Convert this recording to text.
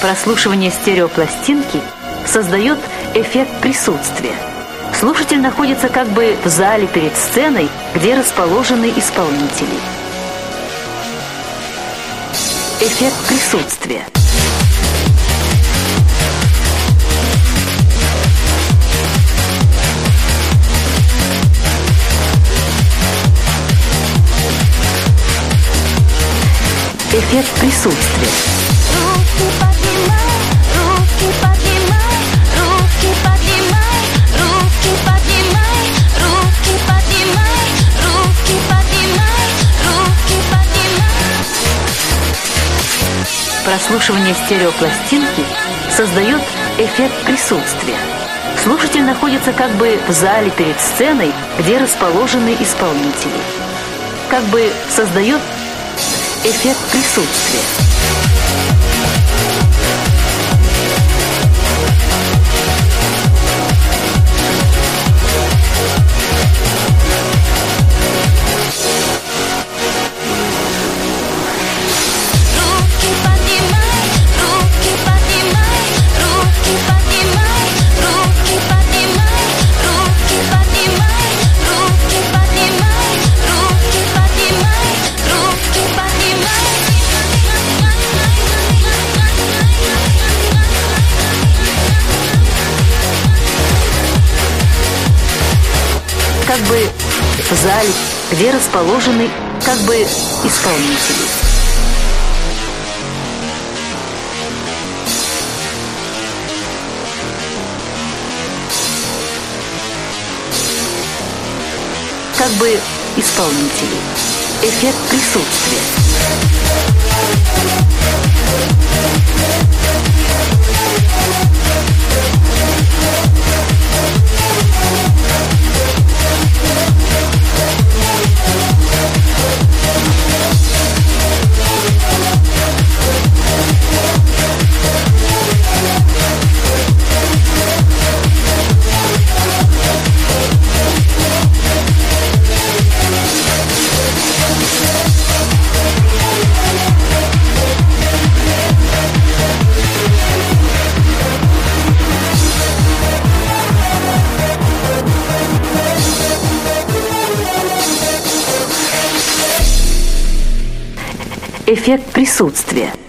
Прослушивание стереопластинки создает эффект присутствия. Слушатель находится как бы в зале перед сценой, где расположены исполнители. Эффект присутствия. Эффект присутствия. Руки поднимай, руки поднимай, руки поднимай, руки поднимай, руки поднимай, руки поднимай, руки поднимай. Прослушивание стереопластинки создает эффект присутствия. Слушатель находится как бы в зале перед сценой, где расположены исполнители. Как бы создает эффект присутствия. Руки поднимай, руки поднимай, руки поднимай, руки поднимай, руки поднимай, руки поднимай, руки поднимай, руки поднимай. Как бы в зале, где расположены как бы исполнители. Как бы исполнители. Эффект присутствия. Эффект присутствия.